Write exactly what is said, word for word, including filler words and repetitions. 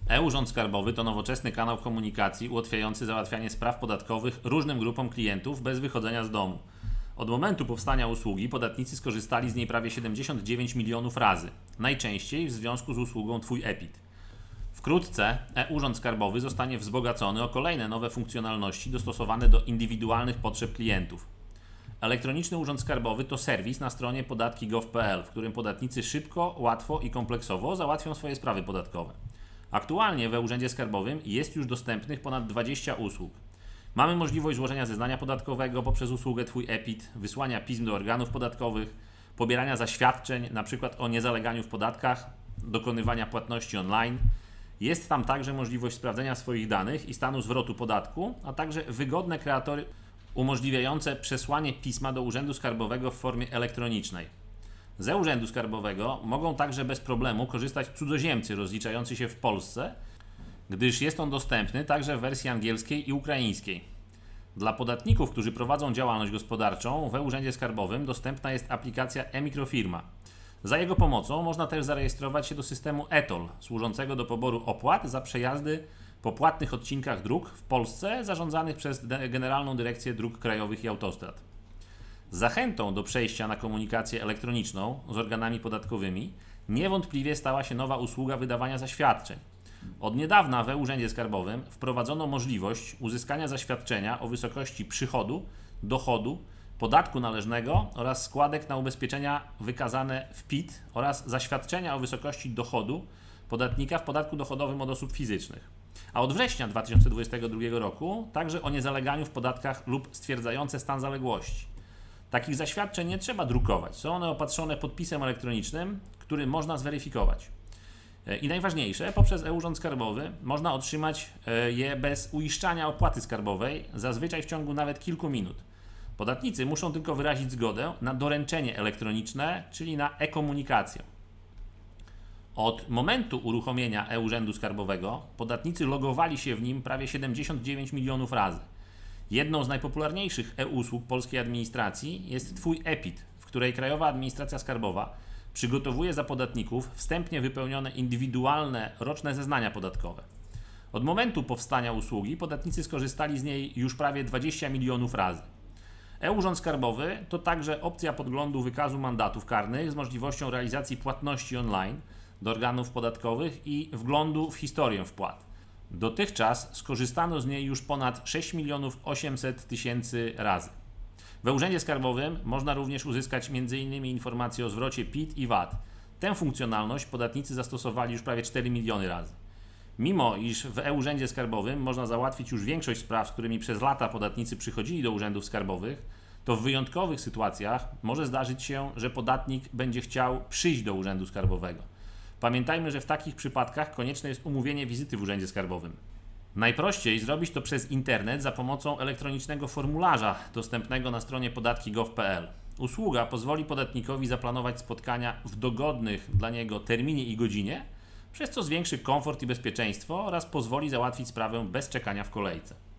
E-Urząd Skarbowy to nowoczesny kanał komunikacji ułatwiający załatwianie spraw podatkowych różnym grupom klientów bez wychodzenia z domu. Od momentu powstania usługi podatnicy skorzystali z niej prawie siedemdziesiąt dziewięć milionów razy, najczęściej w związku z usługą Twój e-PIT. Wkrótce e-Urząd Skarbowy zostanie wzbogacony o kolejne nowe funkcjonalności dostosowane do indywidualnych potrzeb klientów. Elektroniczny Urząd Skarbowy to serwis na stronie podatki kropka gov kropka p l, w którym podatnicy szybko, łatwo i kompleksowo załatwią swoje sprawy podatkowe. Aktualnie w e-Urzędzie Skarbowym jest już dostępnych ponad dwadzieścia usług. Mamy możliwość złożenia zeznania podatkowego poprzez usługę Twój e-PIT, wysłania pism do organów podatkowych, pobierania zaświadczeń np. o niezaleganiu w podatkach, dokonywania płatności online. Jest tam także możliwość sprawdzenia swoich danych i stanu zwrotu podatku, a także wygodne kreatory umożliwiające przesłanie pisma do Urzędu Skarbowego w formie elektronicznej. Z e-Urzędu Skarbowego mogą także bez problemu korzystać cudzoziemcy rozliczający się w Polsce, gdyż jest on dostępny także w wersji angielskiej i ukraińskiej. Dla podatników, którzy prowadzą działalność gospodarczą, w e-Urzędzie Skarbowym dostępna jest aplikacja e-Mikrofirma. Za jego pomocą można też zarejestrować się do systemu e-Toll, służącego do poboru opłat za przejazdy po płatnych odcinkach dróg w Polsce zarządzanych przez Generalną Dyrekcję Dróg Krajowych i Autostrad. Zachętą do przejścia na komunikację elektroniczną z organami podatkowymi niewątpliwie stała się nowa usługa wydawania zaświadczeń. Od niedawna w e-Urzędzie Skarbowym wprowadzono możliwość uzyskania zaświadczenia o wysokości przychodu, dochodu, podatku należnego oraz składek na ubezpieczenia wykazane w P I T oraz zaświadczenia o wysokości dochodu podatnika w podatku dochodowym od osób fizycznych. A od września dwa tysiące dwudziestego drugiego roku także o niezaleganiu w podatkach lub stwierdzające stan zaległości. Takich zaświadczeń nie trzeba drukować. Są one opatrzone podpisem elektronicznym, który można zweryfikować. I najważniejsze, poprzez e-Urząd Skarbowy można otrzymać je bez uiszczania opłaty skarbowej, zazwyczaj w ciągu nawet kilku minut. Podatnicy muszą tylko wyrazić zgodę na doręczenie elektroniczne, czyli na e-komunikację. Od momentu uruchomienia e-Urzędu Skarbowego podatnicy logowali się w nim prawie siedemdziesiąt dziewięć milionów razy. Jedną z najpopularniejszych e-usług polskiej administracji jest Twój e-PIT, w której Krajowa Administracja Skarbowa przygotowuje za podatników wstępnie wypełnione indywidualne roczne zeznania podatkowe. Od momentu powstania usługi podatnicy skorzystali z niej już prawie dwadzieścia milionów razy. E-Urząd Skarbowy to także opcja podglądu wykazu mandatów karnych z możliwością realizacji płatności online do organów podatkowych i wglądu w historię wpłat. Dotychczas skorzystano z niej już ponad sześć milionów osiemset tysięcy razy. W e-Urzędzie Skarbowym można również uzyskać między innymi informacje o zwrocie P I T i V A T. Tę funkcjonalność podatnicy zastosowali już prawie cztery miliony razy. Mimo iż w e-Urzędzie Skarbowym można załatwić już większość spraw, z którymi przez lata podatnicy przychodzili do urzędów skarbowych, to w wyjątkowych sytuacjach może zdarzyć się, że podatnik będzie chciał przyjść do Urzędu Skarbowego. Pamiętajmy, że w takich przypadkach konieczne jest umówienie wizyty w Urzędzie Skarbowym. Najprościej zrobić to przez internet za pomocą elektronicznego formularza dostępnego na stronie podatki kropka gov kropka p l. Usługa pozwoli podatnikowi zaplanować spotkania w dogodnych dla niego terminie i godzinie, przez co zwiększy komfort i bezpieczeństwo oraz pozwoli załatwić sprawę bez czekania w kolejce.